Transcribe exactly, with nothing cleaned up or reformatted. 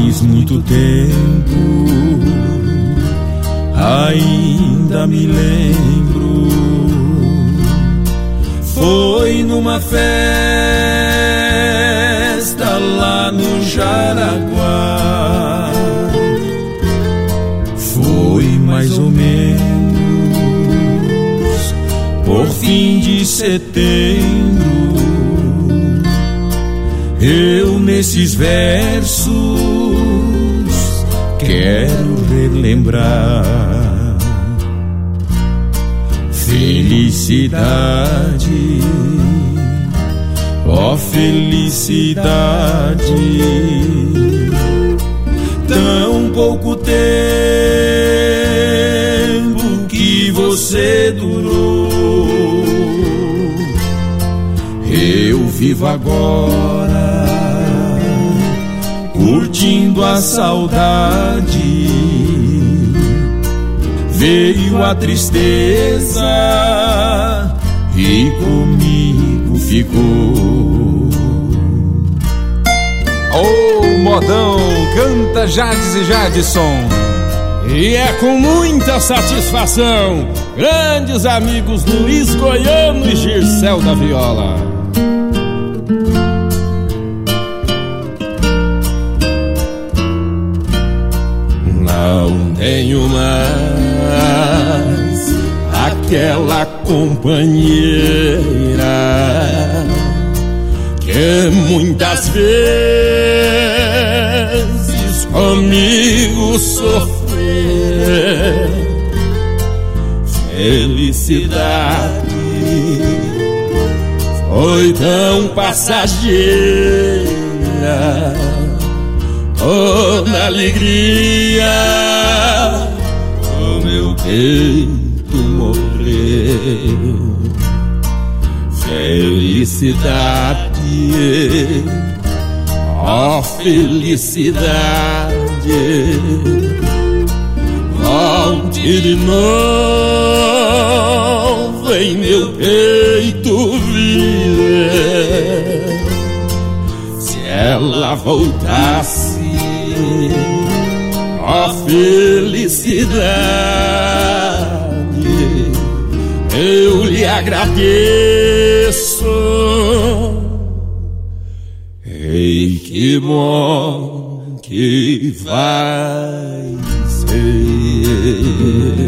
Faz muito tempo, ainda me lembro. Foi numa festa lá no Jaraguá. Foi mais ou menos por fim de setembro. Eu nesses versos quero relembrar felicidade, ó felicidade. Tão pouco tempo que você durou. Eu vivo agora curtindo a saudade. Veio a tristeza e comigo ficou. Ô oh, modão, canta Jades e Jadson. E é com muita satisfação, grandes amigos Luiz Goiano e Gircel da Viola. Não tenho mais aquela companheira que muitas vezes comigo sofreu. Felicidade foi tão passageira, toda alegria o meu peito morreu. Felicidade, ó felicidade, volte de novo em meu peito viver. Se ela voltasse, ó felicidade, eu lhe agradeço. Ei, que bom que vai ser.